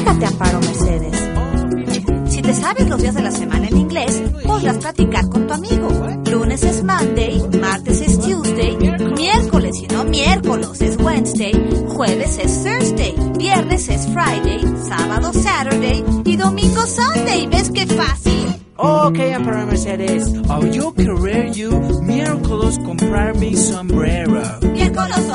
Acércate a Amparo Mercedes. Si te sabes los días de la semana en inglés, podrás platicar con tu amigo. Lunes es Monday, martes es Tuesday, miércoles y no miércoles es Wednesday, jueves es Thursday, viernes es Friday, sábado Saturday y domingo Sunday. ¿Ves qué fácil? Ok, Amparo Mercedes. Yo querer you miércoles comprar mi sombrero. Miércoles